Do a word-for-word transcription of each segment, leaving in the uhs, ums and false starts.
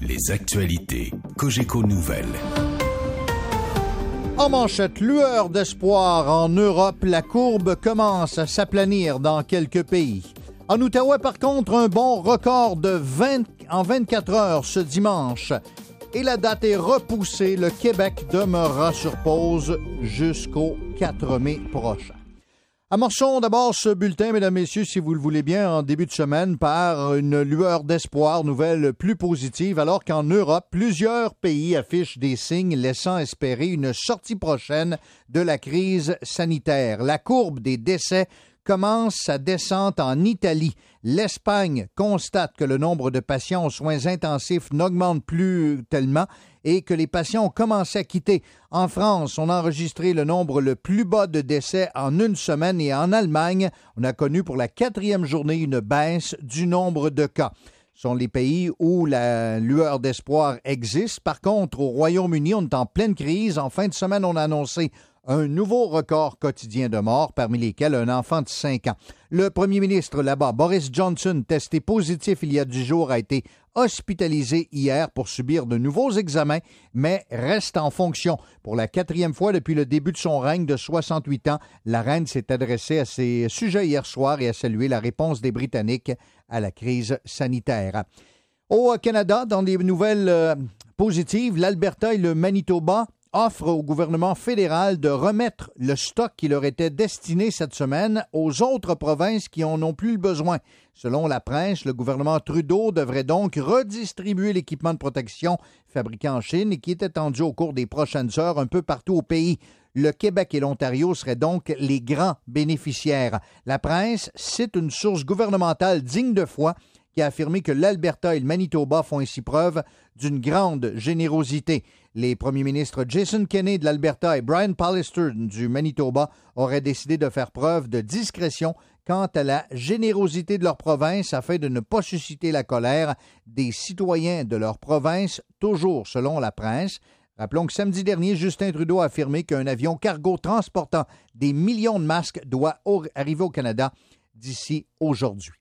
Les actualités Cogeco Nouvelles. En manchette, lueur d'espoir en Europe, la courbe commence à s'aplanir dans quelques pays. En Outaouais, par contre, un bon record de vingt en vingt-quatre heures ce dimanche. Et la date est repoussée. Le Québec demeurera sur pause jusqu'au quatre mai prochain. Amorçons d'abord ce bulletin, mesdames, messieurs, si vous le voulez bien, en début de semaine, par une lueur d'espoir, nouvelle plus positive, alors qu'en Europe, plusieurs pays affichent des signes laissant espérer une sortie prochaine de la crise sanitaire. La courbe des décès commence sa descente en Italie. L'Espagne constate que le nombre de patients aux soins intensifs n'augmente plus tellement et que les patients ont commencé à quitter. En France, on a enregistré le nombre le plus bas de décès en une semaine et en Allemagne, on a connu pour la quatrième journée une baisse du nombre de cas. Ce sont les pays où la lueur d'espoir existe. Par contre, au Royaume-Uni, on est en pleine crise. En fin de semaine, on a annoncé un nouveau record quotidien de morts, parmi lesquels un enfant de cinq ans. Le premier ministre là-bas, Boris Johnson, testé positif il y a dix jours, a été hospitalisé hier pour subir de nouveaux examens, mais reste en fonction. Pour la quatrième fois depuis le début de son règne de soixante-huit ans, la reine s'est adressée à ses sujets hier soir et a salué la réponse des Britanniques à la crise sanitaire. Au Canada, dans des nouvelles euh, positives, l'Alberta et le Manitoba offre au gouvernement fédéral de remettre le stock qui leur était destiné cette semaine aux autres provinces qui en ont plus le besoin. Selon la presse, le gouvernement Trudeau devrait donc redistribuer l'équipement de protection fabriqué en Chine et qui est attendu au cours des prochaines heures un peu partout au pays. Le Québec et l'Ontario seraient donc les grands bénéficiaires. La presse cite une source gouvernementale digne de foi qui a affirmé que l'Alberta et le Manitoba font ici preuve d'une grande générosité. Les premiers ministres Jason Kenney de l'Alberta et Brian Pallister du Manitoba auraient décidé de faire preuve de discrétion quant à la générosité de leur province afin de ne pas susciter la colère des citoyens de leur province, toujours selon la presse. Rappelons que samedi dernier, Justin Trudeau a affirmé qu'un avion cargo transportant des millions de masques doit arriver au Canada d'ici aujourd'hui.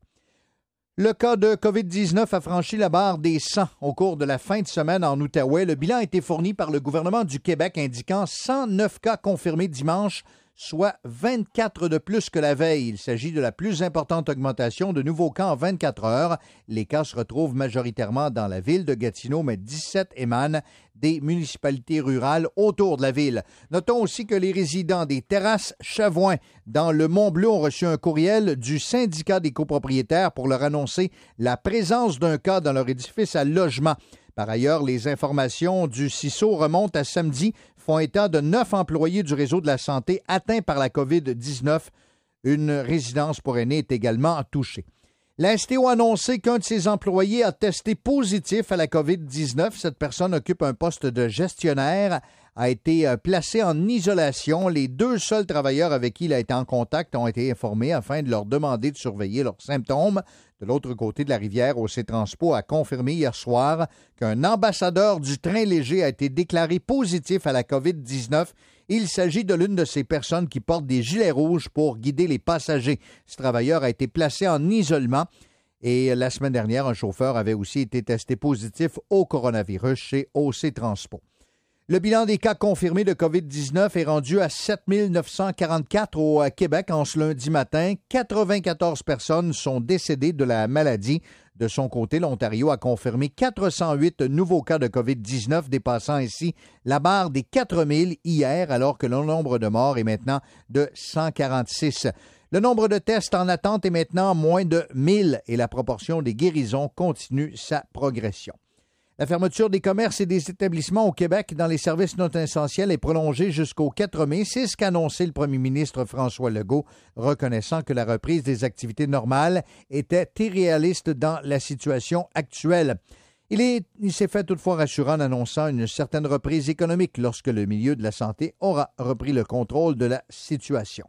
Le cas de covid dix-neuf a franchi la barre des cent au cours de la fin de semaine en Outaouais. Le bilan a été fourni par le gouvernement du Québec indiquant cent neuf cas confirmés dimanche, soit vingt-quatre de plus que la veille. Il s'agit de la plus importante augmentation de nouveaux cas en vingt-quatre heures. Les cas se retrouvent majoritairement dans la ville de Gatineau, mais dix-sept émanent des municipalités rurales autour de la ville. Notons aussi que les résidents des terrasses Chavoin dans le Mont-Bleu ont reçu un courriel du syndicat des copropriétaires pour leur annoncer la présence d'un cas dans leur édifice à logement. Par ailleurs, les informations du C I S O remontent à samedi, font état de neuf employés du réseau de la santé atteints par la covid dix-neuf. Une résidence pour aînés est également touchée. La S T O a annoncé qu'un de ses employés a testé positif à la covid dix-neuf. Cette personne occupe un poste de gestionnaire, a été placé en isolation. Les deux seuls travailleurs avec qui il a été en contact ont été informés afin de leur demander de surveiller leurs symptômes. De l'autre côté de la rivière, O C Transpo a confirmé hier soir qu'un ambassadeur du train léger a été déclaré positif à la covid dix-neuf. Il s'agit de l'une de ces personnes qui portent des gilets rouges pour guider les passagers. Ce travailleur a été placé en isolement et la semaine dernière, un chauffeur avait aussi été testé positif au coronavirus chez O C Transpo. Le bilan des cas confirmés de covid dix-neuf est rendu à sept mille neuf cent quarante-quatre au Québec en ce lundi matin. quatre-vingt-quatorze personnes sont décédées de la maladie. De son côté, l'Ontario a confirmé quatre cent huit nouveaux cas de covid dix-neuf, dépassant ainsi la barre des quatre mille hier, alors que le nombre de morts est maintenant de cent quarante-six. Le nombre de tests en attente est maintenant moins de mille et la proportion des guérisons continue sa progression. La fermeture des commerces et des établissements au Québec dans les services non essentiels est prolongée jusqu'au quatre mai. C'est ce qu'a annoncé le premier ministre François Legault, reconnaissant que la reprise des activités normales était irréaliste dans la situation actuelle. Il, est, il s'est fait toutefois rassurant en annonçant une certaine reprise économique lorsque le milieu de la santé aura repris le contrôle de la situation.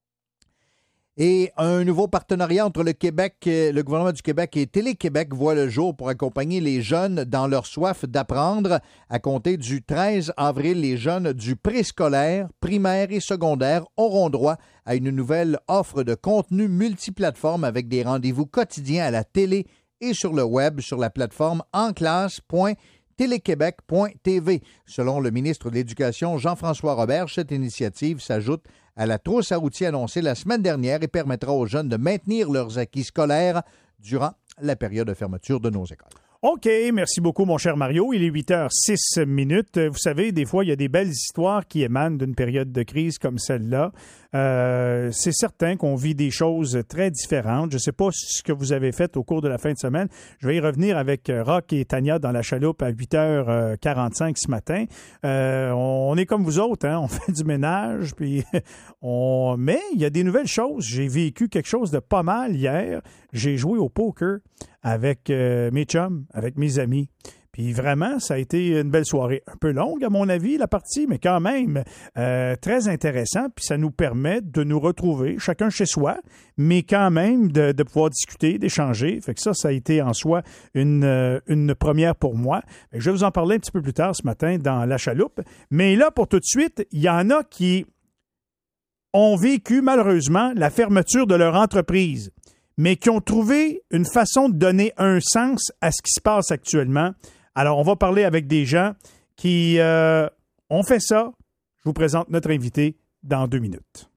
Et un nouveau partenariat entre le Québec, le gouvernement du Québec et Télé-Québec voit le jour pour accompagner les jeunes dans leur soif d'apprendre. À compter du treize avril, les jeunes du préscolaire, primaire et secondaire auront droit à une nouvelle offre de contenu multiplateforme avec des rendez-vous quotidiens à la télé et sur le web sur la plateforme enclasse point téléquébec point t v. Selon le ministre de l'Éducation, Jean-François Roberge, cette initiative s'ajoute à la trousse à outils annoncée la semaine dernière et permettra aux jeunes de maintenir leurs acquis scolaires durant la période de fermeture de nos écoles. OK, merci beaucoup, mon cher Mario. Il est huit heures six minutes. Vous savez, des fois, il y a des belles histoires qui émanent d'une période de crise comme celle-là. Euh, c'est certain qu'on vit des choses très différentes. Je ne sais pas ce que vous avez fait au cours de la fin de semaine. Je vais y revenir avec Roch et Tania dans la chaloupe à huit heures quarante-cinq ce matin. Euh, on est comme vous autres, hein? On fait du ménage, puis on... mais il y a des nouvelles choses. J'ai vécu quelque chose de pas mal hier. J'ai joué au poker avec euh, mes chums, avec mes amis. Puis vraiment, ça a été une belle soirée. Un peu longue, à mon avis, la partie, mais quand même euh, très intéressant. Puis ça nous permet de nous retrouver, chacun chez soi, mais quand même de, de pouvoir discuter, d'échanger. Fait que ça, ça a été en soi une, euh, une première pour moi. Je vais vous en parler un petit peu plus tard ce matin dans La Chaloupe. Mais là, pour tout de suite, il y en a qui ont vécu malheureusement la fermeture de leur entreprise, mais qui ont trouvé une façon de donner un sens à ce qui se passe actuellement. Alors, on va parler avec des gens qui euh, ont fait ça. Je vous présente notre invité dans deux minutes.